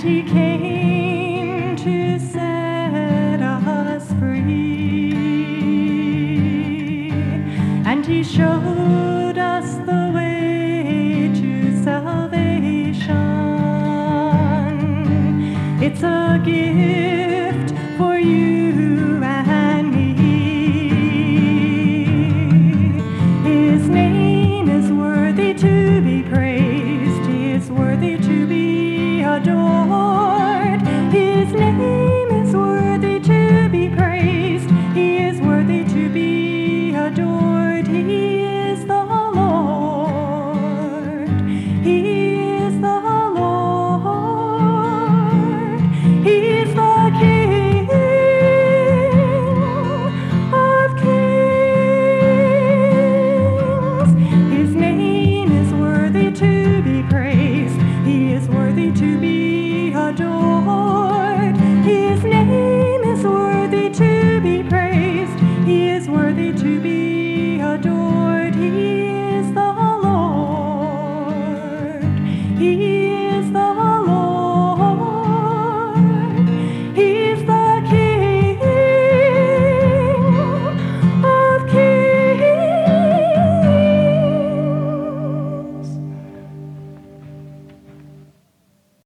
and he came to set us free, and he showed us the way to salvation. It's a gift for you and me. His name is worthy to be praised. He is worthy to be adored. His name is worthy to be praised. He is worthy to be adored. He is the Lord. He is the Lord. He is the King of kings. His name is worthy to be praised. He is worthy to be adored. His name is worthy to be praised. He is worthy to be adored. He is the Lord. He